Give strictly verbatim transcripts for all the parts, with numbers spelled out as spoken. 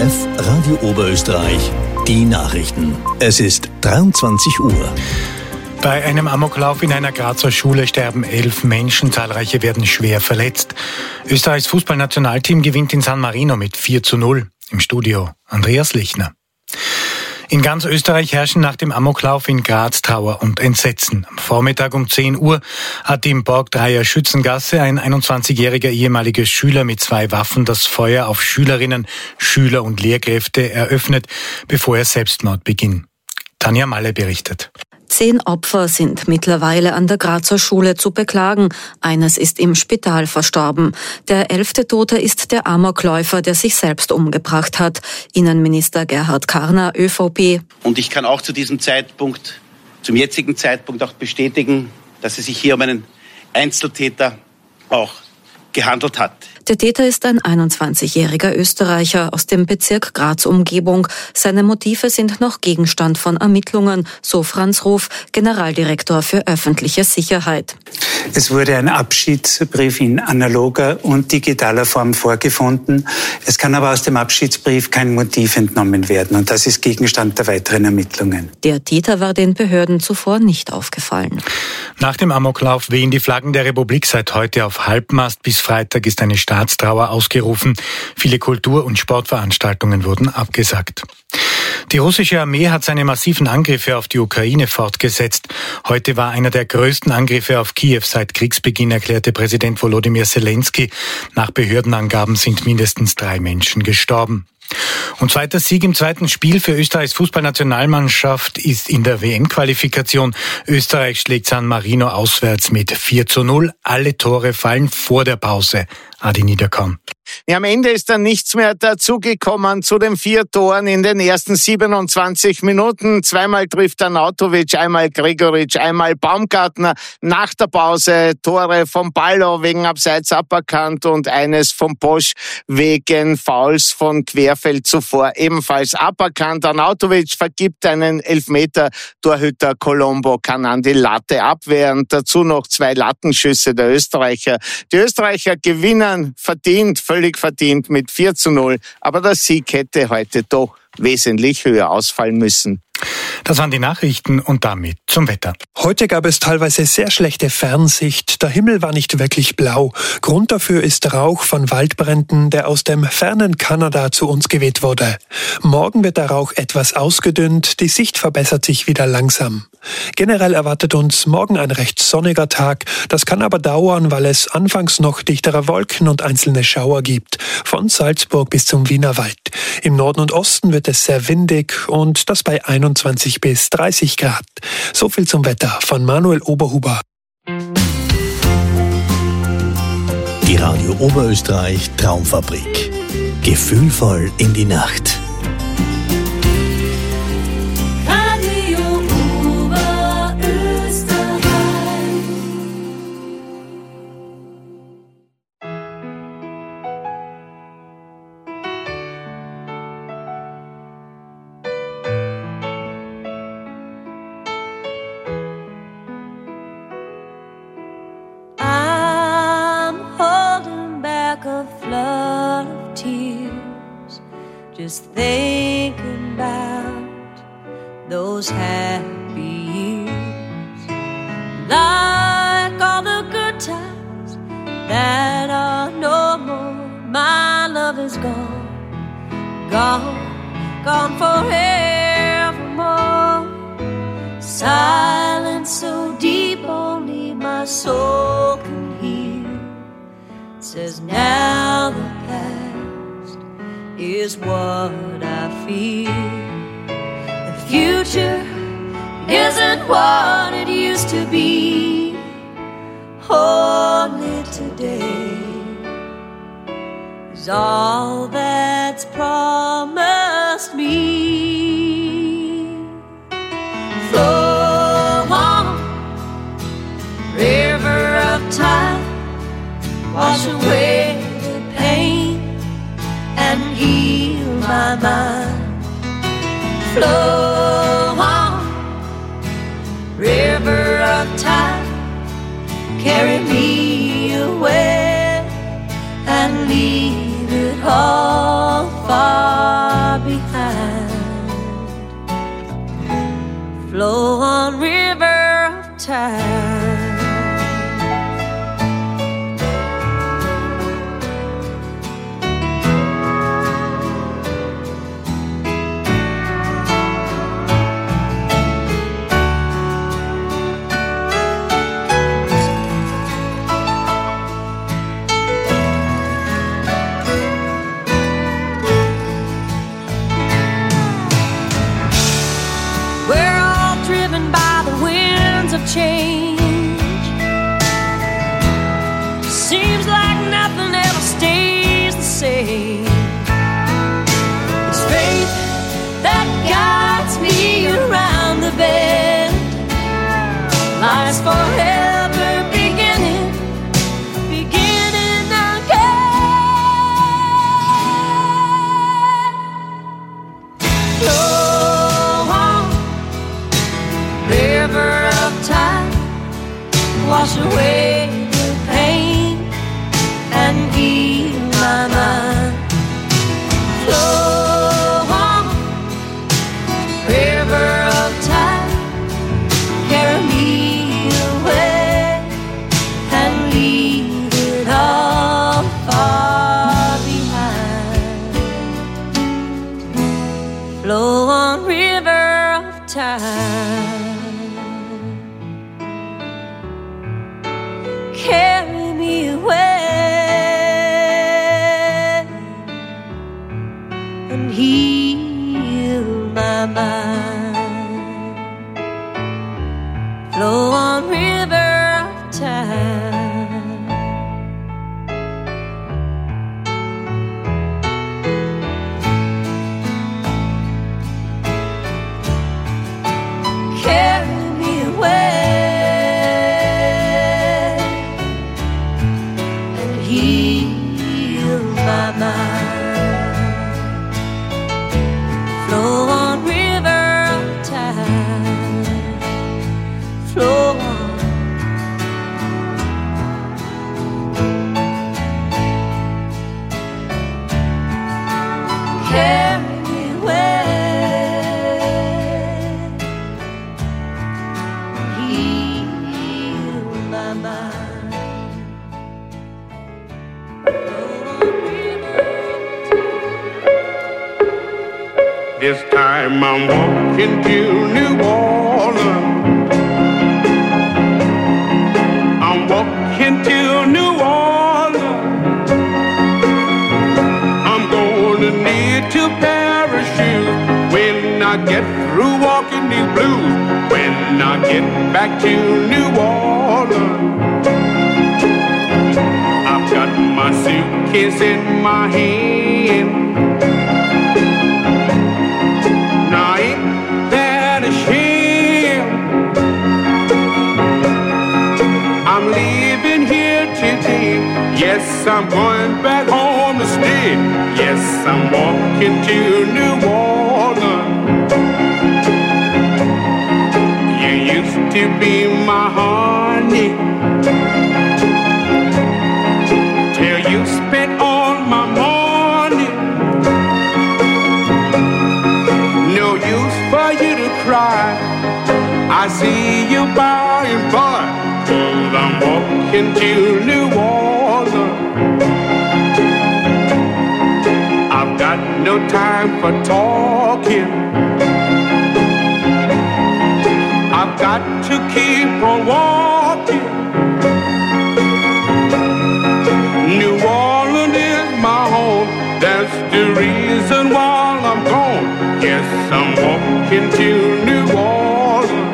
F Radio Oberösterreich, die Nachrichten. Es ist dreiundzwanzig Uhr. Bei einem Amoklauf in einer Grazer Schule sterben elf Menschen, zahlreiche werden schwer verletzt. Österreichs Fußballnationalteam gewinnt in San Marino mit vier zu null. Im Studio Andreas Lichner. In ganz Österreich herrschen nach dem Amoklauf in Graz Trauer und Entsetzen. Am Vormittag um zehn Uhr hat im Borgdreier Schützengasse ein einundzwanzigjähriger ehemaliger Schüler mit zwei Waffen das Feuer auf Schülerinnen, Schüler und Lehrkräfte eröffnet, bevor er Selbstmord beging. Tanja Malle berichtet. Zehn Opfer sind mittlerweile an der Grazer Schule zu beklagen. Eines ist im Spital verstorben. Der elfte Tote ist der Amokläufer, der sich selbst umgebracht hat. Innenminister Gerhard Karner, ÖVP. Und ich kann auch zu diesem Zeitpunkt, zum jetzigen Zeitpunkt auch bestätigen, dass es sich hier um einen Einzeltäter auch gehandelt hat. Der Täter ist ein einundzwanzigjähriger Österreicher aus dem Bezirk Graz-Umgebung. Seine Motive sind noch Gegenstand von Ermittlungen, so Franz Ruf, Generaldirektor für öffentliche Sicherheit. Es wurde ein Abschiedsbrief in analoger und digitaler Form vorgefunden. Es kann aber aus dem Abschiedsbrief kein Motiv entnommen werden und das ist Gegenstand der weiteren Ermittlungen. Der Täter war den Behörden zuvor nicht aufgefallen. Nach dem Amoklauf wehen die Flaggen der Republik seit heute auf Halbmast. Bis Freitag ist eine Staatstrauer ausgerufen. Viele Kultur- und Sportveranstaltungen wurden abgesagt. Die russische Armee hat seine massiven Angriffe auf die Ukraine fortgesetzt. Heute war einer der größten Angriffe auf Kiew seit Kriegsbeginn, erklärte Präsident Volodymyr Zelensky. Nach Behördenangaben sind mindestens drei Menschen gestorben. Und zweiter Sieg im zweiten Spiel für Österreichs Fußballnationalmannschaft ist in der W M-Qualifikation. Österreich schlägt San Marino auswärts mit vier zu null. Alle Tore fallen vor der Pause. Adi Niederkorn. Ja, am Ende ist dann nichts mehr dazugekommen zu den vier Toren in den ersten siebenundzwanzig Minuten. Zweimal trifft Arnautovic, einmal Gregoritsch, einmal Baumgartner. Nach der Pause Tore vom Ballo wegen Abseits aberkannt und eines vom Bosch wegen Fouls von Querfeld zuvor ebenfalls aberkannt. Arnautovic vergibt einen Elfmeter. Torhüter Colombo kann an die Latte abwehren. Dazu noch zwei Lattenschüsse der Österreicher. Die Österreicher gewinnen verdient, völlig verdient mit vier zu null. Aber der Sieg hätte heute doch wesentlich höher ausfallen müssen. Das waren die Nachrichten und damit zum Wetter. Heute gab es teilweise sehr schlechte Fernsicht. Der Himmel war nicht wirklich blau. Grund dafür ist Rauch von Waldbränden, der aus dem fernen Kanada zu uns geweht wurde. Morgen wird der Rauch etwas ausgedünnt. Die Sicht verbessert sich wieder langsam. Generell erwartet uns morgen ein recht sonniger Tag. Das kann aber dauern, weil es anfangs noch dichtere Wolken und einzelne Schauer gibt. Von Salzburg bis zum Wienerwald. Im Norden und Osten wird es sehr windig und das bei einundzwanzig bis dreißig Grad. So viel zum Wetter von Manuel Oberhuber. Die Radio Oberösterreich Traumfabrik. Gefühlvoll in die Nacht. Just thinking about those happy years, like all the good times that are no more. My love is gone, gone, gone forevermore. Silence so deep only my soul can hear. It says now the past is what I feel. The future isn't what it used to be. Only today is all that's promised me. Flow on, river of time, wash away the pain and heal my mind. Flow on, river of time, carry me away and leave it all far time. Carry me away and heal my mind. Flow on, river of time. This time I'm walking to New Orleans. I'm walking to New Orleans. I'm gonna need to parachute when I get through walking these blues. When I get back to New Orleans, I've got my suitcase in my hand. Yes, I'm going back home to stay. Yes, I'm walking to New Orleans. You used to be my honey, till you spent all my money. No use for you to cry. I see you by and by, 'cause I'm walking to New Orleans. I've got no time for talking. I've got to keep on walking. New Orleans is my home. That's the reason why I'm gone. Yes, I'm walking to New Orleans.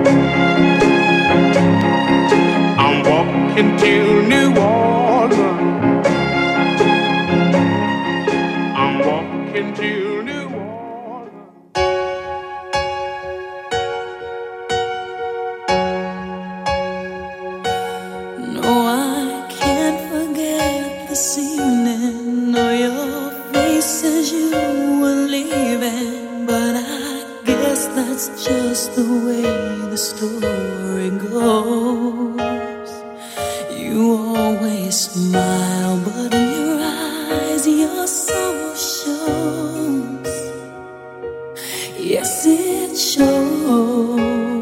I'm walking to New Orleans. I'm walking to New Orleans. No, I can't forget this evening or your face as you were leaving, but I guess that's just the way the story goes. You always smile, but in your eyes your soul shows. Yes, it shows.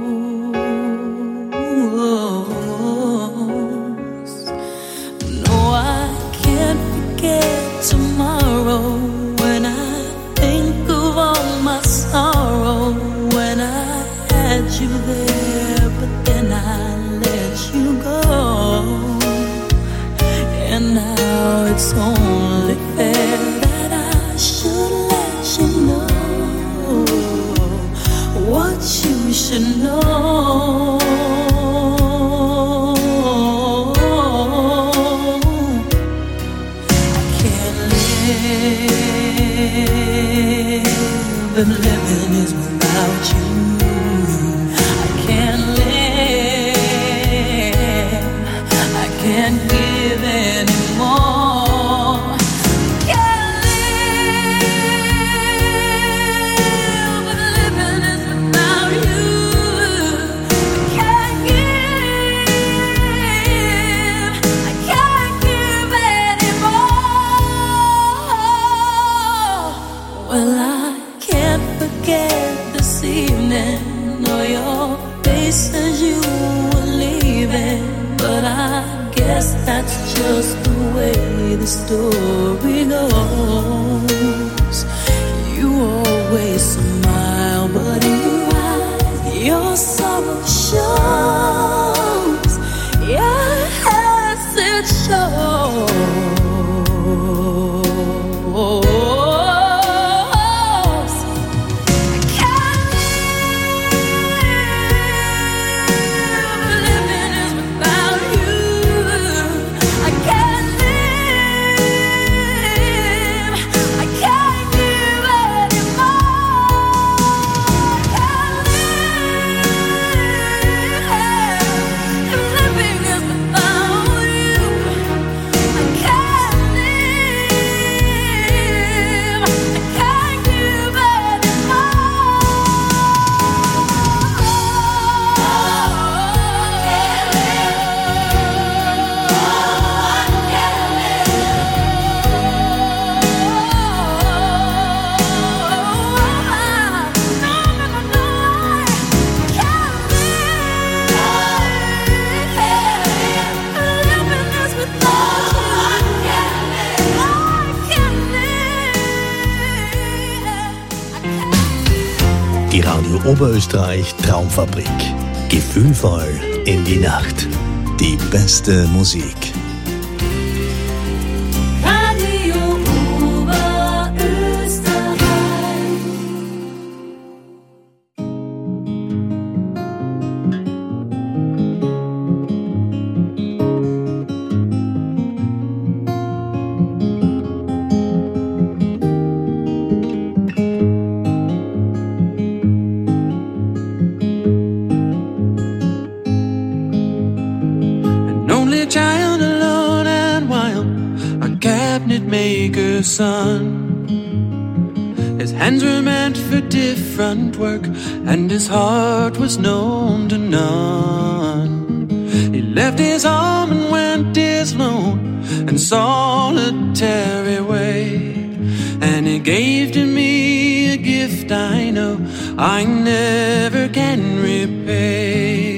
No, I can't forget tomorrow when I think of all my sorrow. When I had you there, but then I let you go. And now it's only fair that I should let you know what you should know. I can't live, and living is without you. I can't live, I can't give anymore. Can't live, but living is without you. I can't give, I can't give anymore. Well, I can't forget this evening Die Radio Oberösterreich Traumfabrik. Gefühlvoll in die Nacht. Die beste Musik. Radio Oberösterreich. Son. His hands were meant for different work, and his heart was known to none. He left his home and went his lone and solitary way, and he gave to me a gift I know I never can repay.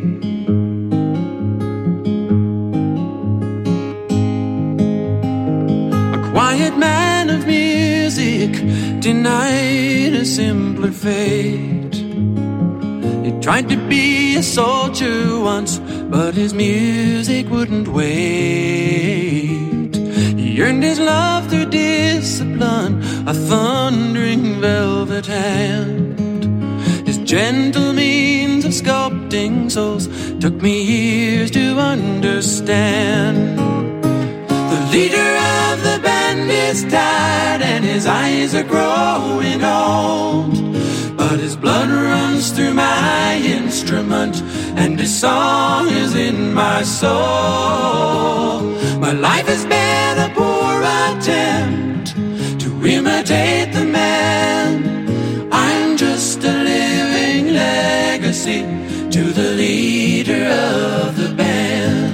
Quiet man of music, denied a simpler fate. He tried to be a soldier once, but his music wouldn't wait. He earned his love through discipline, a thundering velvet hand. His gentle means of sculpting souls took me years to understand. The leader of the band is tired and his eyes are growing old, but his blood runs through my instrument and his song is in my soul. My life has been a poor attempt to imitate the man. I'm just a living legacy to the leader of the band.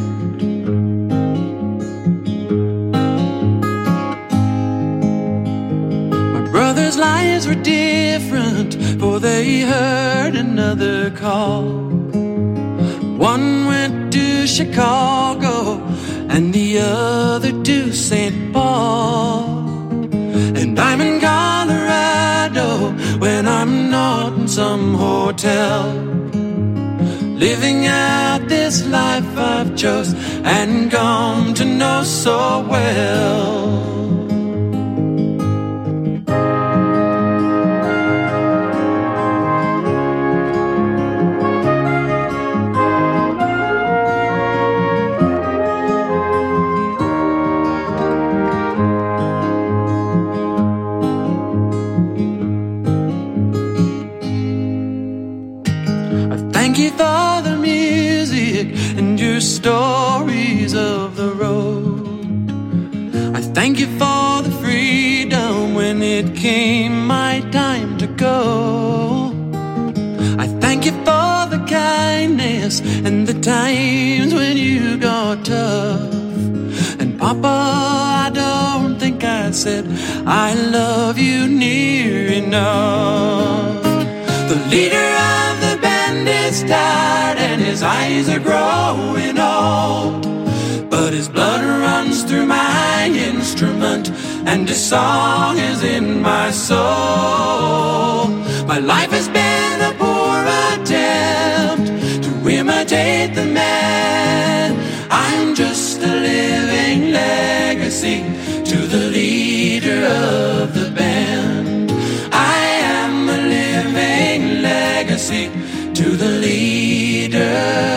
Brothers' lives were different, for they heard another call. One went to Chicago and the other to Saint Paul. And I'm in Colorado when I'm not in some hotel, living out this life I've chose and come to know so well. Stories of the road. I thank you for the freedom when it came my time to go. I thank you for the kindness and the times when you got tough. And Papa, I don't think I said I love you near enough. The leader of the band is tired and his eyes are growing old, but his blood runs through my instrument and his song is in my soul. My life has been a poor attempt to imitate the man. I'm just a living legacy to the leader of the band. I am a living legacy to the leader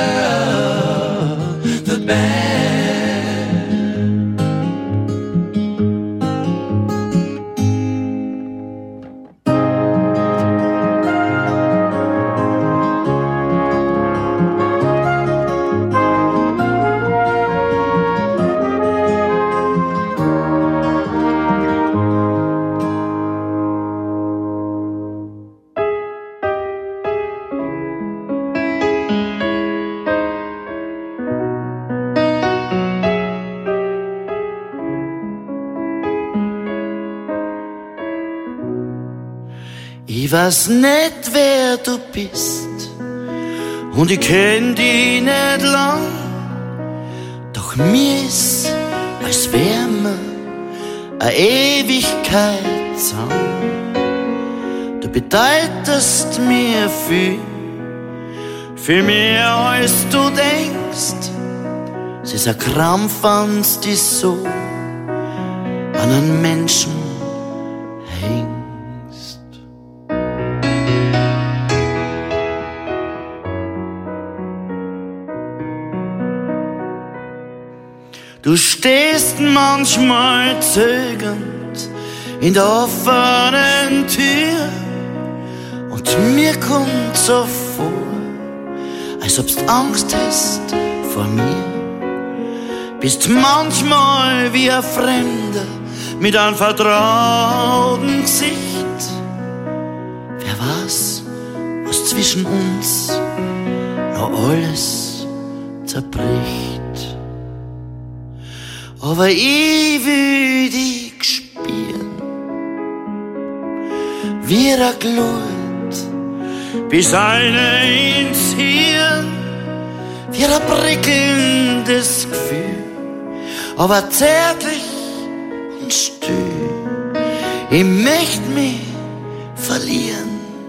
of the band. Ich weiß nicht, wer du bist und ich kenn dich nicht lang, doch mir ist, als wär mir eine Ewigkeit zusammen. Du bedeutest mir viel, viel mehr als du denkst. Es ist ein Krampf, wenn's dich so an einen Menschen hängst. Du stehst manchmal zögernd in der offenen Tür und mir kommt so vor, als ob's Angst hast vor mir. Bist manchmal wie ein Fremder mit einem vertrauten Gesicht. Wer weiß, was zwischen uns noch alles zerbricht. Aber ich will dich spüren, wie er Glut, bis einer ins Hirn, wie ein prickelndes Gefühl, aber zärtlich und still. Ich möcht mich verlieren.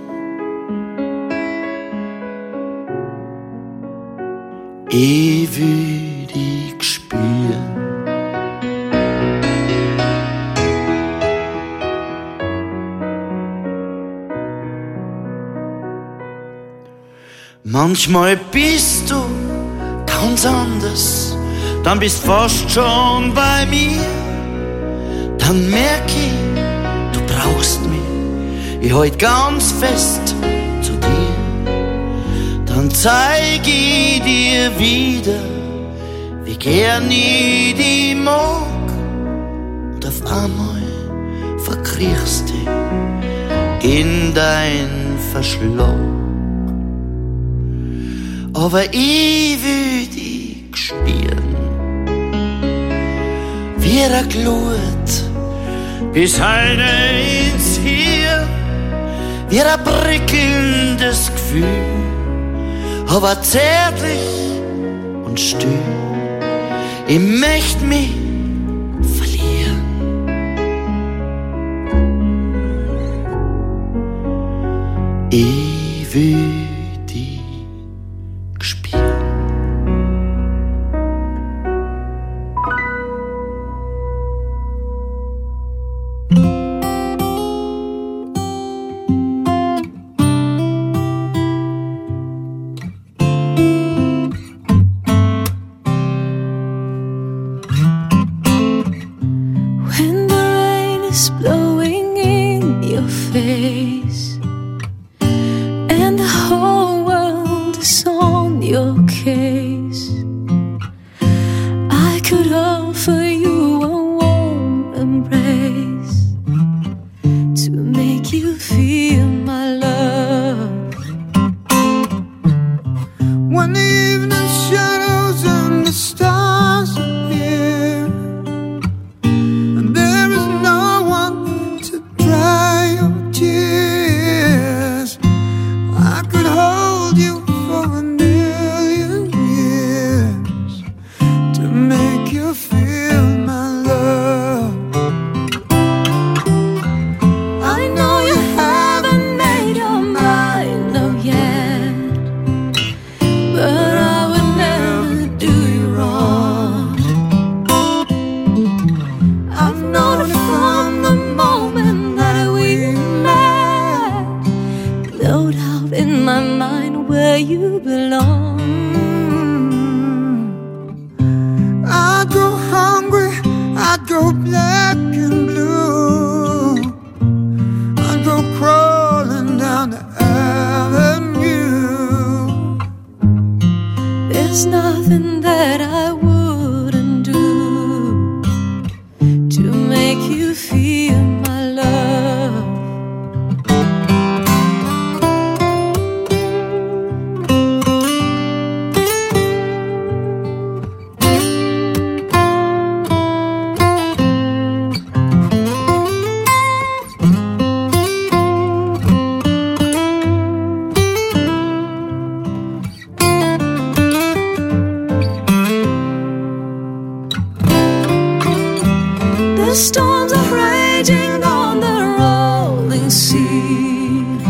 Ich will dich spüren. Manchmal bist du ganz anders, dann bist fast schon bei mir. Dann merk ich, du brauchst mich, ich halt ganz fest zu dir. Dann zeig ich dir wieder, wie gern ich dich mag. Und auf einmal verkriechst du in dein Verschlag. Aber ich will dich spüren, wie er Glut, bis einer ins Hirn, wie ein prickelndes Gefühl, aber zärtlich und still. Ich möcht mich verlieren. Ich will storms are raging on the rolling sea.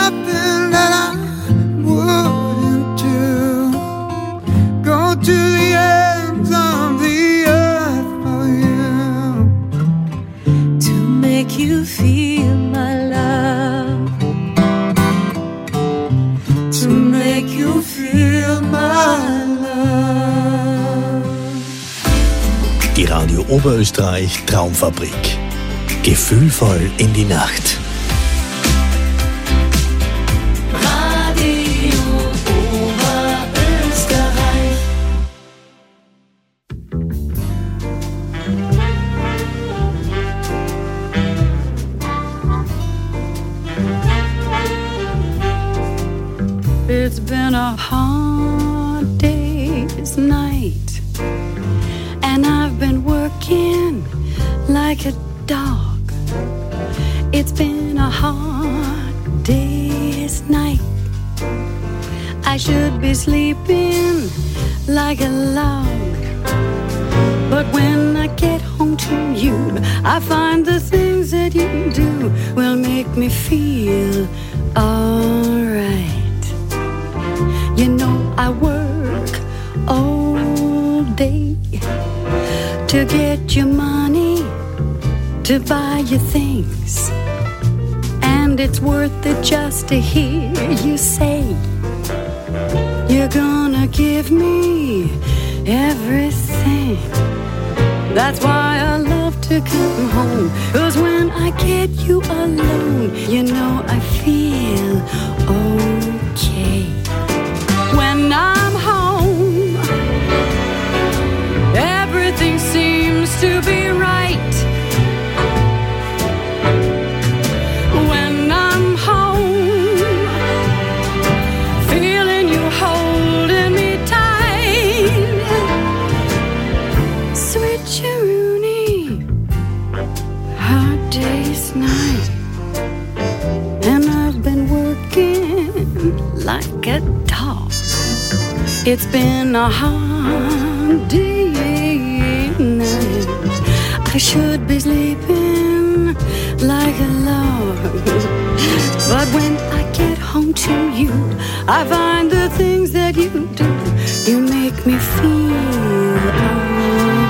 nothing that I wouldn't do. Go to the ends of the earth for you, to make you feel my love, to make you feel my love. Die Radio Oberösterreich Traumfabrik. Gefühlvoll in die Nacht. Radio Oberösterreich. It's been a hard day's night, and I've been working like a dog. It's been a hard day's night. I should be sleeping like a log, but when I get home to you, I find the things that you do will make me feel alright. You know I work all day to get you money, to buy you things, and it's worth it just to hear you say you're gonna give me everything. That's why I love to come home, 'cause when I get you alone, you know I feel okay. When I'm home, everything seems to be right. When I'm home, feeling you holding me tight. Sweet Rooney, hard day's night, and I've been working like a dog. It's been a hard day night. I should be sleeping like a log, but when I get home to you, I find the things that you do, you make me feel alright.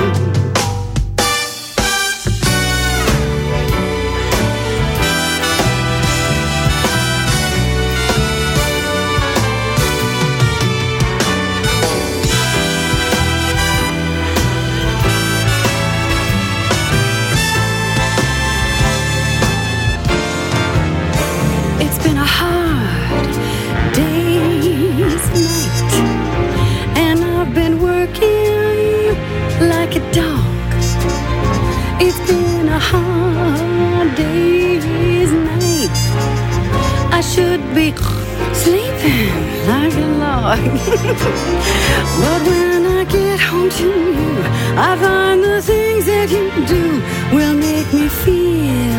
Like a dog, it's been a hard day's night. I should be sleeping like a log, but when I get home to you, I find the things that you do will make me feel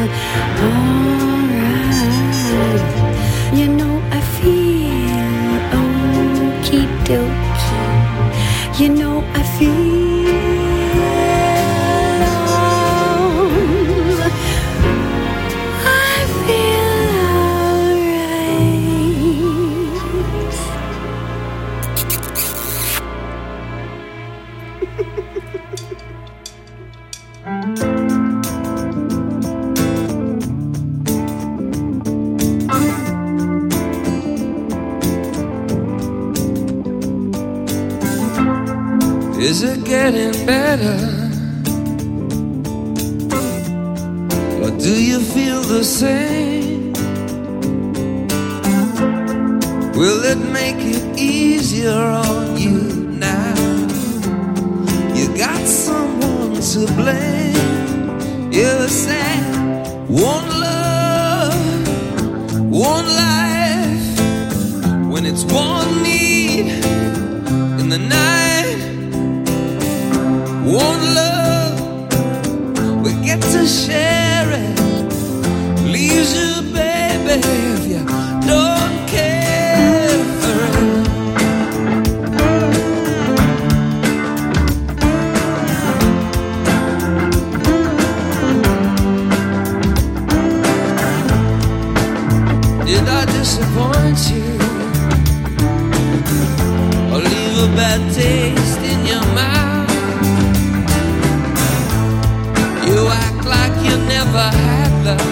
alright. You know I feel okie dokie. You know I feel Is it getting better? Or do you feel the same? Will it make it easier on you now? You got someone to blame. You said one love, one life, when it's one need in the night. One love, we get to share it. Leaves you, baby, if you don't care for it. Did I disappoint you or leave a bad taste in your mouth? You act like you never had love,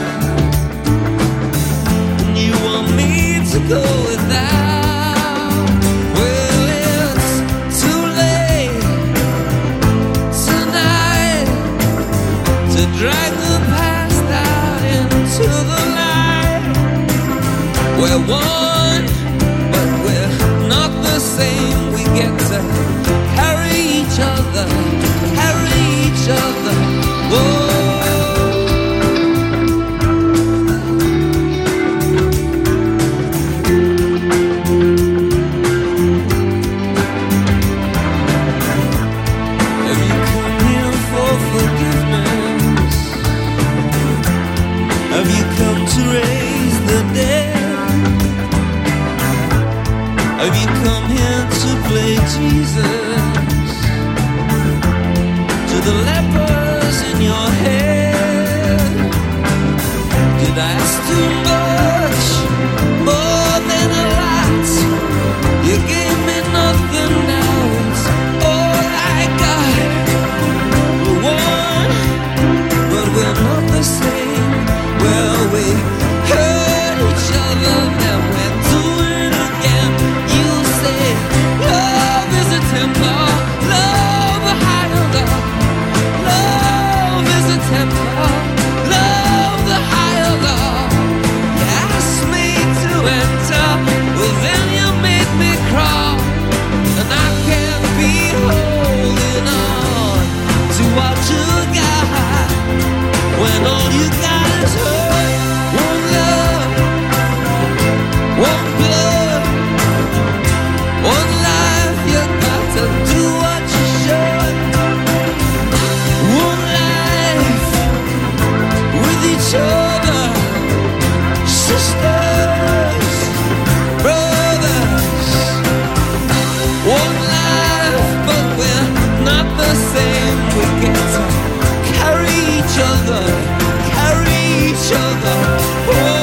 and you want me to go without. Well, it's too late tonight to drag the past out into the light. We're one, but we're not the same. We get to carry each other, carry each other. Whoa. Have you come here for forgiveness? Have you come to raise the dead? Have you come here to play Jesus to the lepers in your head? Did I ask too much, more than a lot? You gave me nothing, now it's all I got. We're one, but we're not the same. Well, we hurt each other, then we're doing it again. You say love is a temper, love a higher love. Love is a temper, love the higher love. You asked me to enter, well then you made me crawl, and I can't be holding on to what you got when all you got is hurt. One love, one blood, one life. You got to do what you should. One life with each other, sisters, brothers. One life, but we're not the same. We get to carry each other, carry each other. One.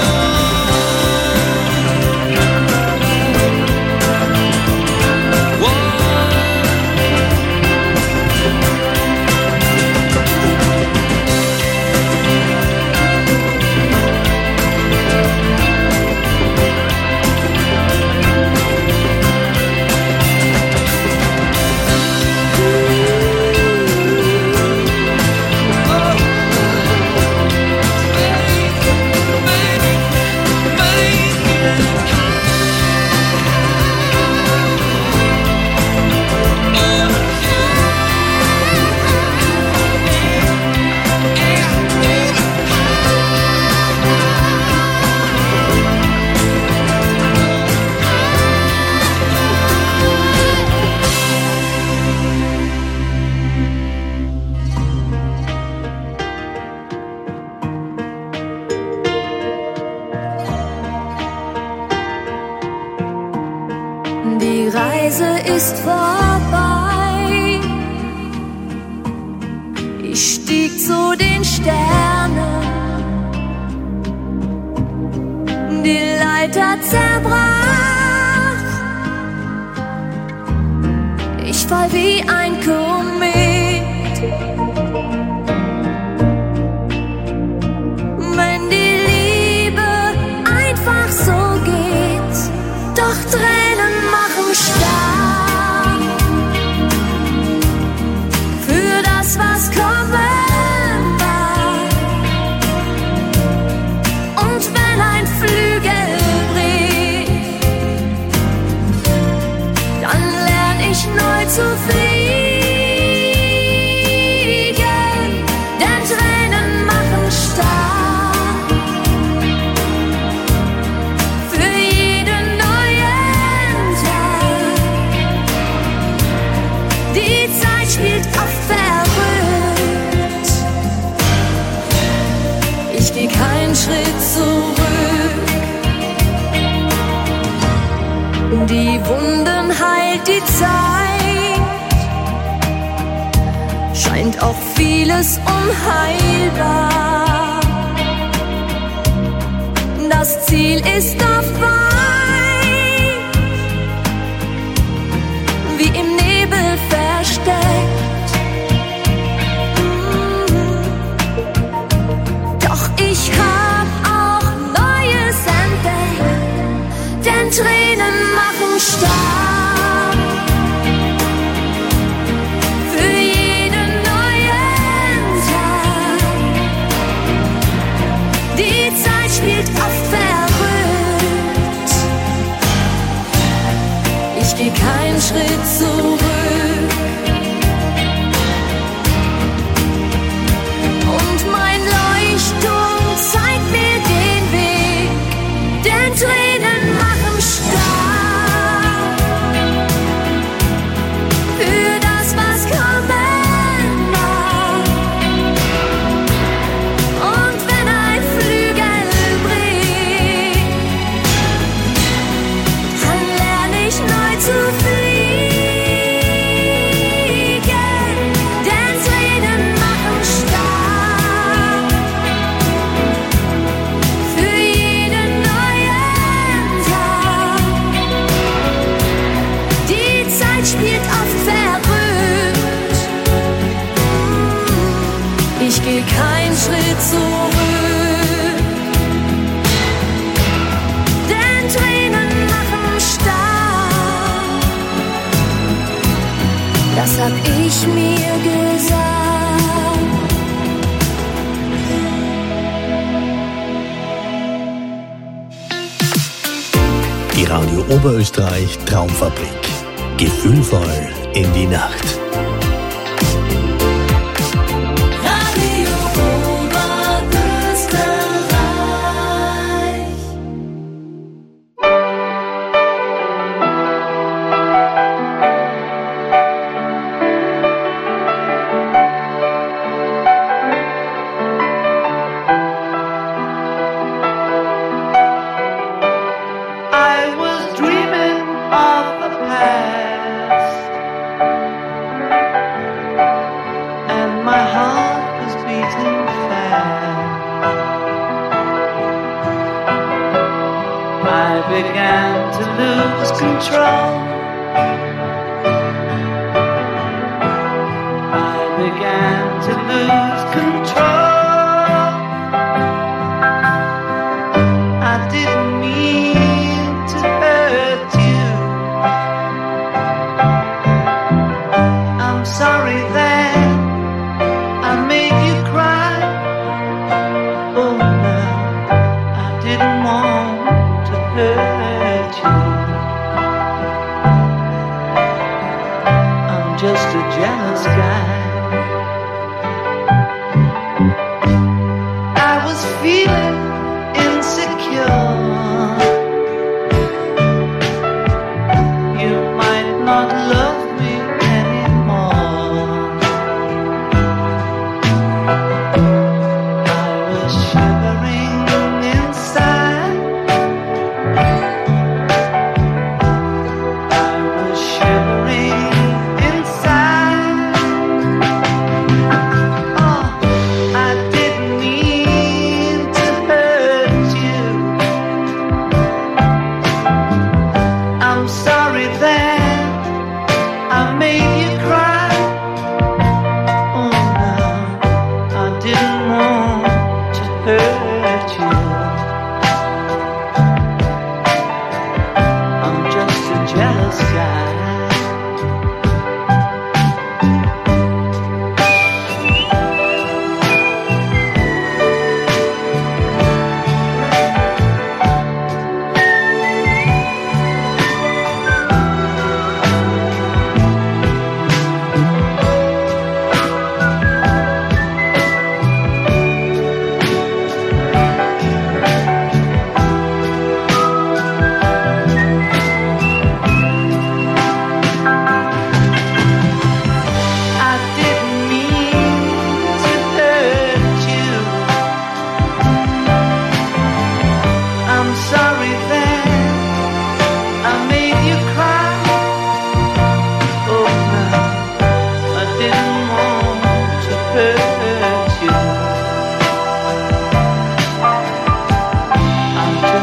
Die Reise ist vorbei. Ich stieg zu den Sternen. Die Leiter zerbrach. Ich fall wie ein Komet. Wenn die Liebe einfach so geht, doch Tränen machen stark für das, was kommen mag. Und wenn ein Flügel bricht, dann lern ich neu zu fliegen, denn Tränen machen stark für jeden neuen Tag. Die Zeit spielt oft verrückt. Ich geh keinen Schritt zurück. Die Wunden heilt die Zeit. Scheint auch vieles unheilbar. das Ziel ist auf weit, wie im Nebel versteckt. Mhm. Doch ich hab auch Neues entdeckt, denn Tränen machen stark. Spielt oft verrückt. Ich geh keinen Schritt zurück. Und mein Leuchtturm zeigt mir den Weg, denn Tränen machen stark. Für das, was kommen mag. Und wenn ein Flügel neu zu fliegen, denn Tränen machen stark. Für jeden neuen Tag. Die Zeit spielt oft verrückt. Ich geh keinen Schritt zurück, denn Tränen machen stark. Das hab ich mir gesagt. Die Radio Oberösterreich Traumfabrik. Gefühlvoll in die Nacht. hurt you. I'm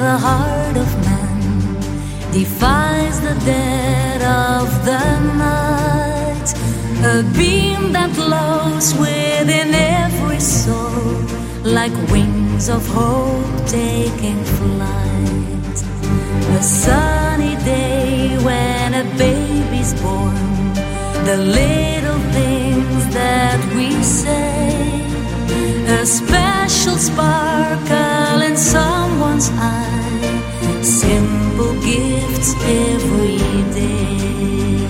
the heart of man defies the dead of the night, a beam that glows within every soul, like wings of hope taking flight. A sunny day when a baby's born, the little things that we say, a special sparkle in someone's eye, simple gifts every day.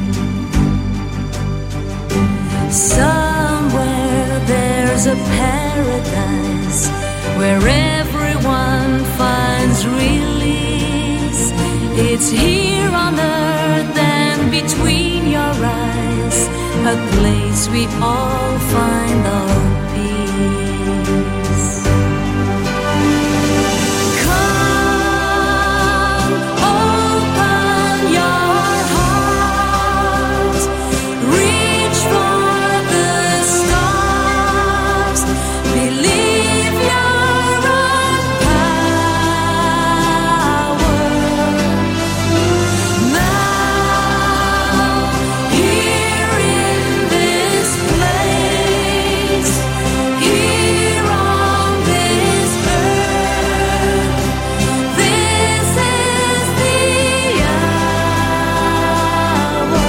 Somewhere there's a paradise where everyone finds release. It's here on earth and between your eyes, a place we all find our peace. Come, open your heart, reach for the stars, believe your own power. Now, here in this place, here on this earth, this is the hour.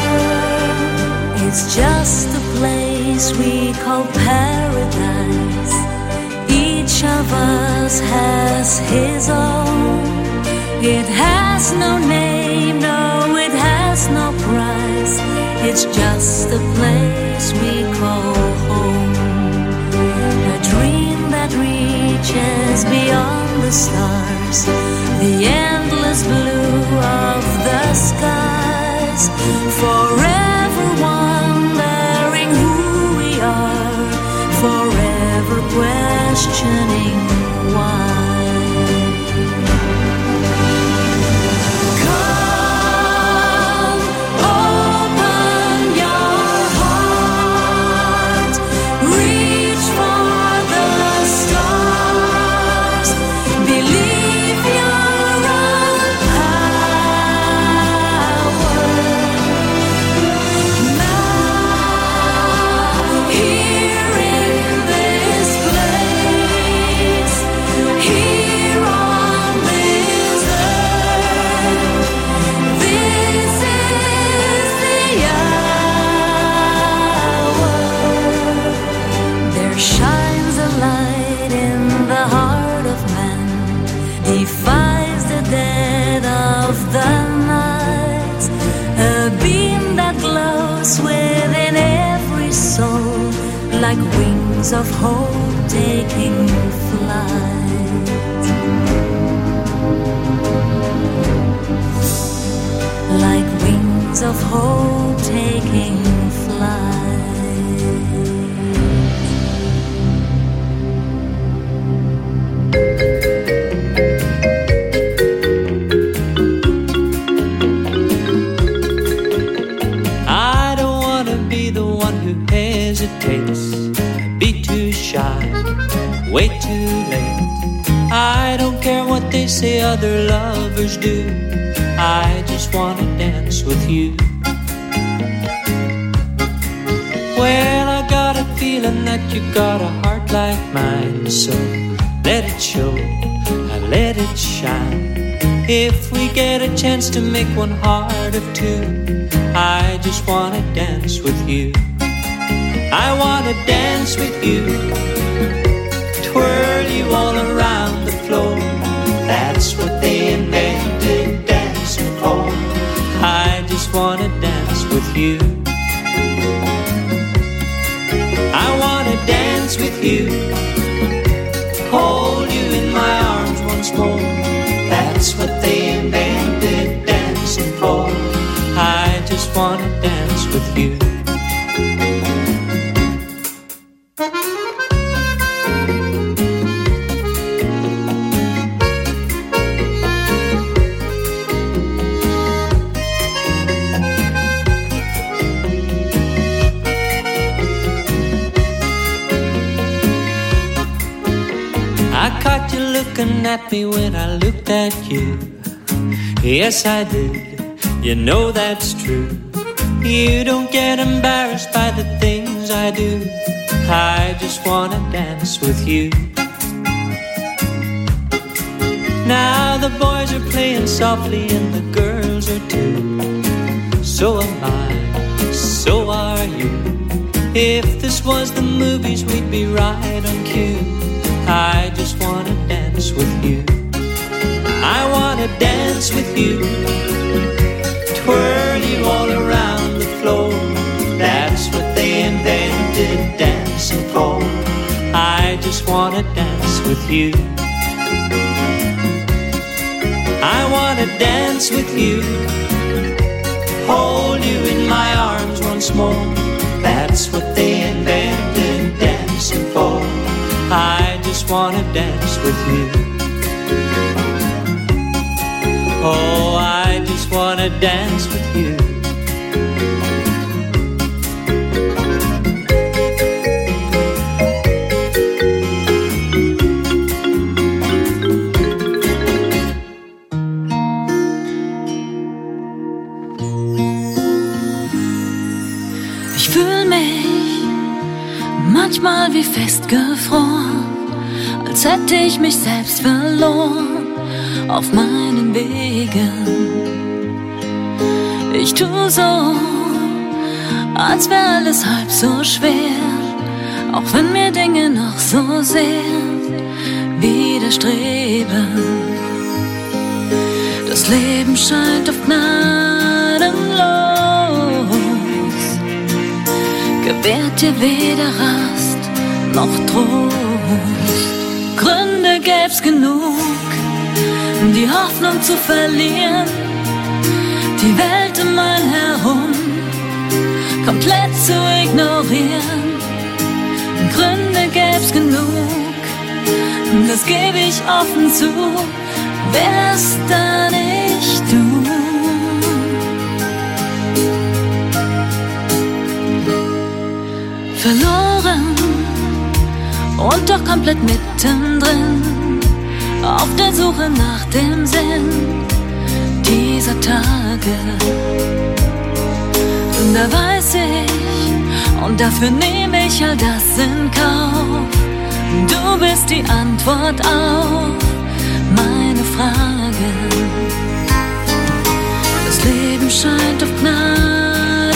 It's just a place we call paradise. Each of us has his own. It has no name, no, it has no price. It's just a place we call home. A dream that reaches beyond the stars, the endless blue of the skies. Forever wondering who we are, forever questioning why. Come, open your heart, reach for the stars, believe your own power. Now, here in this place, here on this earth, this is the hour. There shines a light in the heart of man, defies the dead of the night, a beam that glows within every soul, like wings of hope taking flight. Like wings of hope taking flight. I don't wanna be the one who hesitates, be too shy, wait too late. I don't care what they say other lovers do, I just wanna dance with you. Well, I got a feeling that you got a heart like mine, so let it show, I let it shine. If we get a chance to make one heart of two, I just wanna dance with you. I wanna dance with you, twirl you all around the floor. That's what they invented dancing for. I just wanna dance with you. I wanna dance with you, hold you in my arms once more. That's what they invented dancing for. I just wanna dance with you. at me when I looked at you. Yes, I did. You know that's true. You don't get embarrassed by the things I do. I just wanna dance with you. Now the boys are playing softly and the girls are too. So am I, so are you. If this was the movies, we'd be right on cue. I just wanna dance with you. I wanna dance with you. Twirl you all around the floor. That's what they invented dancing for. I just wanna dance with you. I wanna dance with you. Hold you in my arms once more. That's what they invented dancing for. I just wanna dance with you. Oh, I just wanna dance with you. Ich fühl mich manchmal wie festgefroren, als hätte ich mich selbst verloren auf meinen Wegen. Ich tu so, als wär alles halb so schwer, auch wenn mir Dinge noch so sehr widerstreben. Das Leben scheint oft gnadenlos, gewährt dir weder Rast noch Trost. Gründe gäb's genug, die Hoffnung zu verlieren, die Welt um mein Herum komplett zu ignorieren. Gründe gäb's genug, das geb ich offen zu, wär's da nicht du. Verloren und doch komplett mittendrin, auf der Suche nach dem Sinn dieser Tage. Da weiß ich, und dafür nehme ich all das in Kauf, du bist die Antwort auf meine Fragen. Das Leben scheint oft gnadenlos,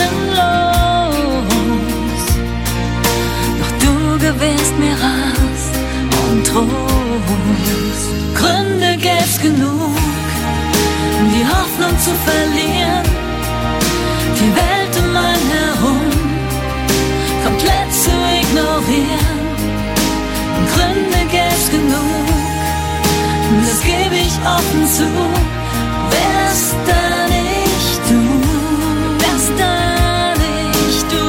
doch du gewährst mir Rast und Trost. Gründe gäb's genug, die Hoffnung zu verlieren, die Welt um mein Herum komplett zu ignorieren. Gründe gäb's genug, das gebe ich offen zu, wär's da nicht du, wär's da nicht du.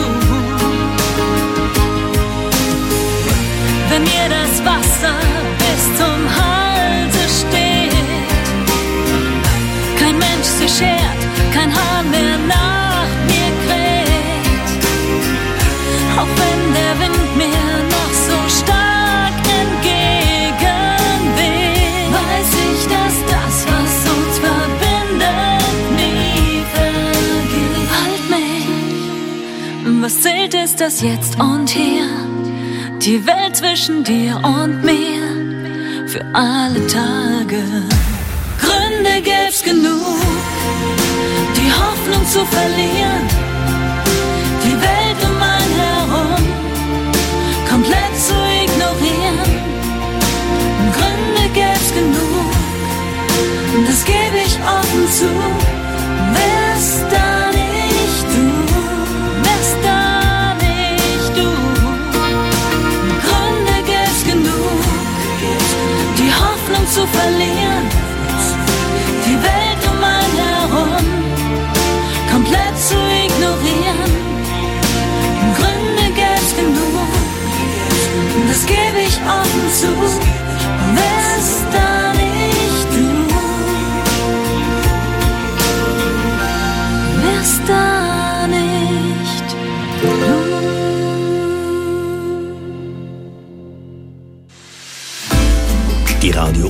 Wenn mir das Wasser bis zum Halse steht, kein Mensch sich schert, kein Hahn mehr nach mir kräht, auch wenn der Wind mir noch so stark entgegenweht, weiß ich, dass das, was uns verbindet, nie vergeht. Halt mich, was zählt ist das Jetzt und Hier, die Welt zwischen dir und mir, für alle Tage. Gründe gäb's genug, die Hoffnung zu verlieren, die Welt um mein herum komplett zu ignorieren. Gründe gäb's genug, das gebe ich offen zu, wär's da nicht du, wär's da nicht du. Gründe gäb's genug, die Hoffnung zu verlieren, die Welt um mein herum komplett zu ignorieren. Gründe gäb's genug, das gebe ich offen zu, wär's da nicht du.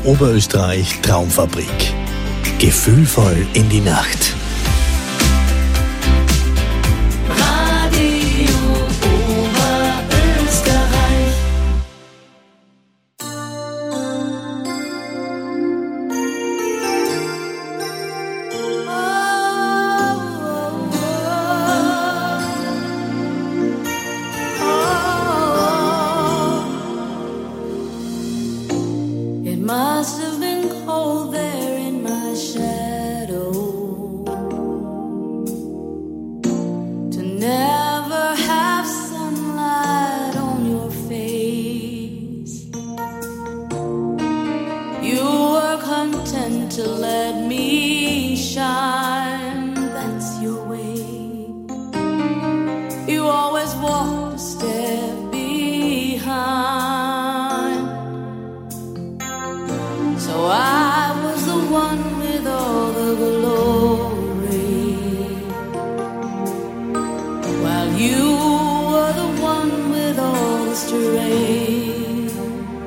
Oberösterreich Traumfabrik. Gefühlvoll in die Nacht. Radio Oberösterreich. It must have been cold there in my shadow to never have sunlight on your face. You were content to let me shine, that's your way. You always walked a step behind. So I was the one with all the glory, while you were the one with all the strength.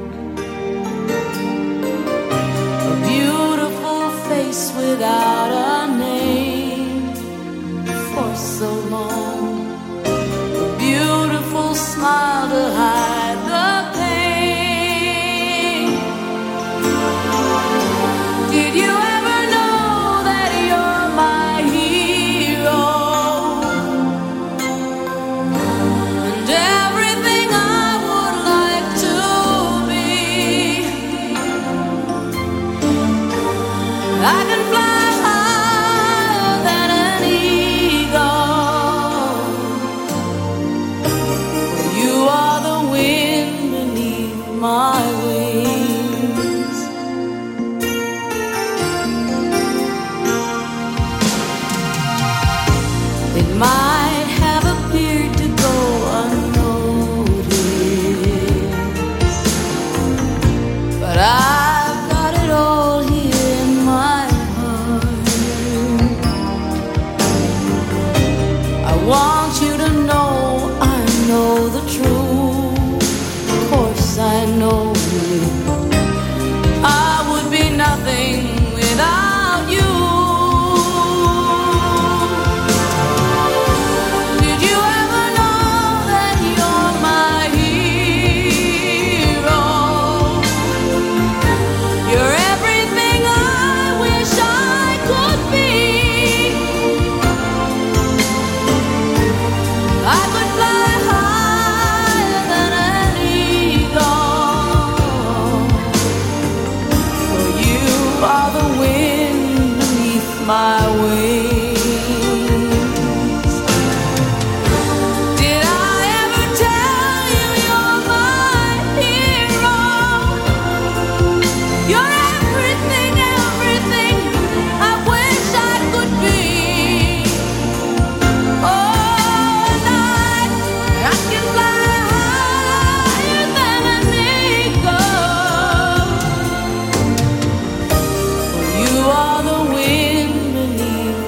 A beautiful face without a name for so long. A beautiful smile to hide the pain. Did you ever know that you're my hero? And everything I would like to be. I can fly higher than an eagle. You are the wind beneath my wings. It might have appeared to go unnoticed, but I've got it all here in my heart. I want you to know I know the truth. Of course I know I would be nothing without you. Did you ever know that you're my hero? You're everything I wish I could be. I could fly higher than an eagle. For you are the wind beneath my wings. Did I ever tell you you're my hero? You're everything, everything I wish I could be. Oh, and I, I can fly higher than an eagle. You are the wind beneath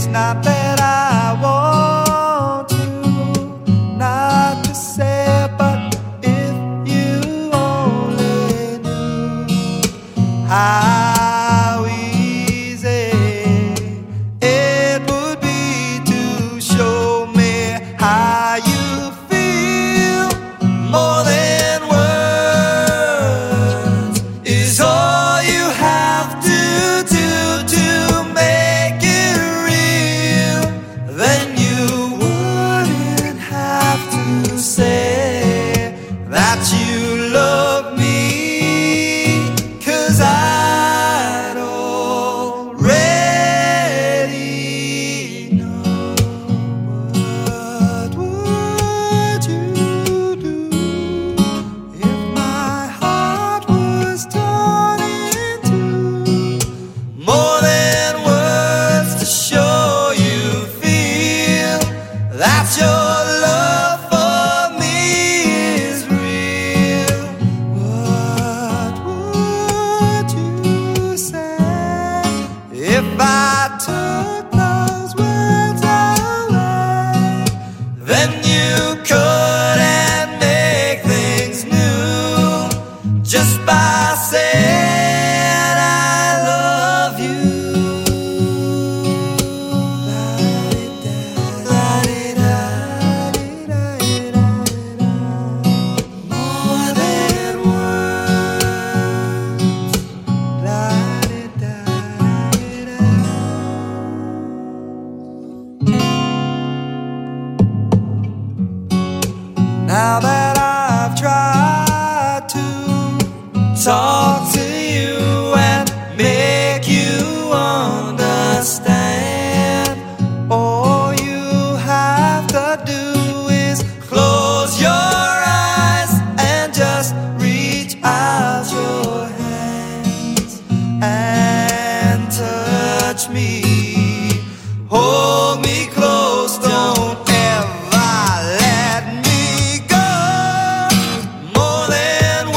It's not that I want to, not to say, but if you only knew how easy it would be to show me how you feel. More than words is all you have to do to make it real. Then you wouldn't have to say that you love me, 'cause I'd already know. What would you do if my heart was torn in two? More than words to show you feel that your love for me is real. What would you say if I took those words away? Then you couldn't make things new just by saying I love you. More than words. Now that I've tried to talk to you and make you understand, all you have to do is close your eyes and just reach out your hands and touch me. Hold me close, don't ever let me go. More than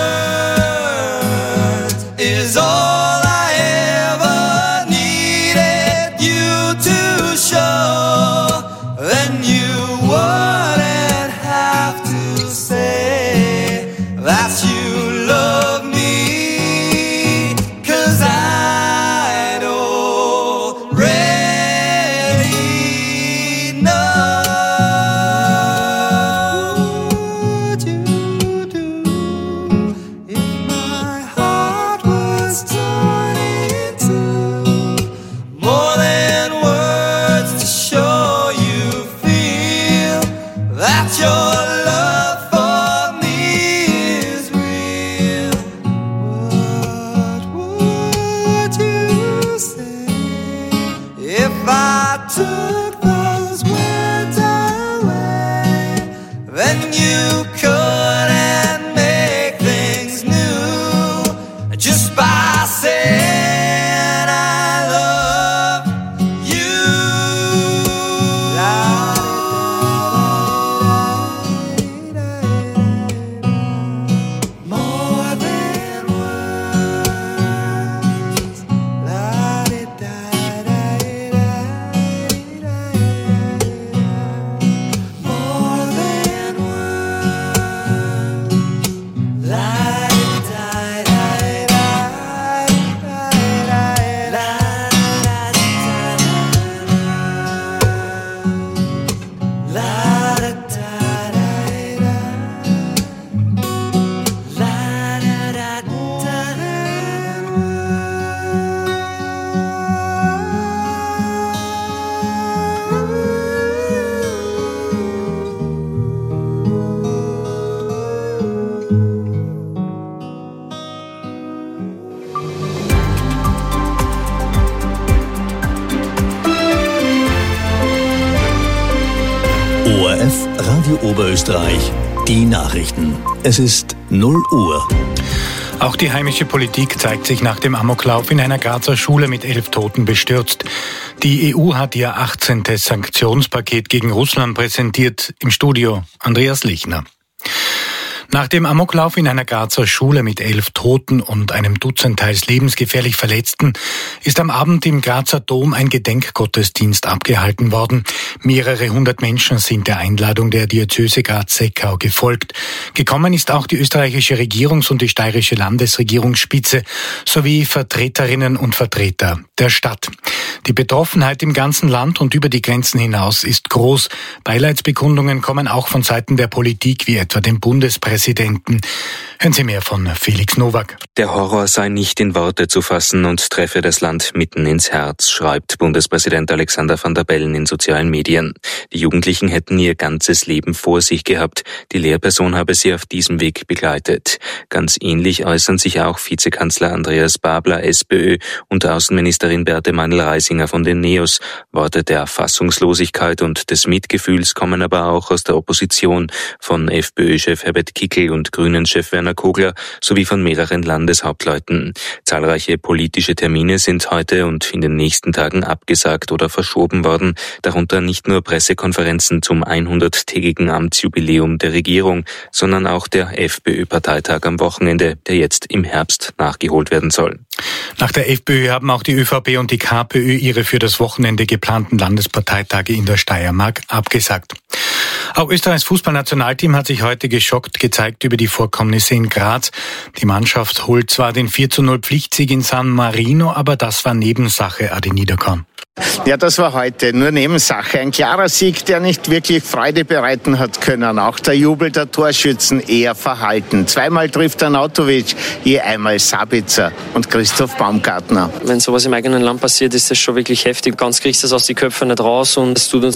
words is all I ever needed you to show. Then you wouldn't have to say that you love me, 'cause I'd already know. What would you do if my heart was torn in two? More than words to show you feel that your love for me is real. What would you say if I took those words away? Then you couldn't make things new just by saying I love you. More than words. More than O R F Radio Oberösterreich, die Nachrichten. Es ist null Uhr. Auch die heimische Politik zeigt sich nach dem Amoklauf in einer Grazer Schule mit elf Toten bestürzt. Die E U hat ihr achtzehntes Sanktionspaket gegen Russland präsentiert. Im Studio Andreas Lichner. Nach dem Amoklauf in einer Grazer Schule mit elf Toten und einem Dutzend teils lebensgefährlich Verletzten ist am Abend im Grazer Dom ein Gedenkgottesdienst abgehalten worden. Mehrere hundert Menschen sind der Einladung der Diözese Graz-Seckau gefolgt. Gekommen ist auch die österreichische Regierungs- und die steirische Landesregierungsspitze sowie Vertreterinnen und Vertreter der Stadt. Die Betroffenheit im ganzen Land und über die Grenzen hinaus ist groß. Beileidsbekundungen kommen auch von Seiten der Politik, wie etwa dem Bundespräsidenten. Hören Sie mehr von Felix Nowak. Der Horror sei nicht in Worte zu fassen und treffe das Land mitten ins Herz, schreibt Bundespräsident Alexander Van der Bellen in sozialen Medien. Die Jugendlichen hätten ihr ganzes Leben vor sich gehabt. Die Lehrperson habe sie auf diesem Weg begleitet. Ganz ähnlich äußern sich auch Vizekanzler Andreas Babler, SPÖ, und Außenministerin Berthe Meinl-Reisinger von den NEOS. Worte der Fassungslosigkeit und des Mitgefühls kommen aber auch aus der Opposition, von FPÖ-Chef Herbert Kickl und Grünen-Chef Werner Kogler sowie von mehreren Landeshauptleuten. Zahlreiche politische Termine sind heute und in den nächsten Tagen abgesagt oder verschoben worden, darunter nicht nur Pressekonferenzen zum hunderttägigen Amtsjubiläum der Regierung, sondern auch der FPÖ-Parteitag am Wochenende, der jetzt im Herbst nachgeholt werden soll. Nach der FPÖ haben auch die ÖVP und die KPÖ ihre für das Wochenende geplanten Landesparteitage in der Steiermark abgesagt. Auch Österreichs Fußballnationalteam hat sich heute geschockt gezeigt über die Vorkommnisse in Graz. Die Mannschaft holt zwar den vier zu null Pflichtsieg in San Marino, aber das war Nebensache, Adi Niederkorn. Ja, das war heute nur Nebensache. Ein klarer Sieg, der nicht wirklich Freude bereiten hat können. Auch der Jubel der Torschützen eher verhalten. Zweimal trifft Arnautovic, je einmal Sabitzer und Christoph Baumgartner. Wenn sowas im eigenen Land passiert, ist das schon wirklich heftig. Ganz kriegst du das aus den Köpfen nicht raus und es tut uns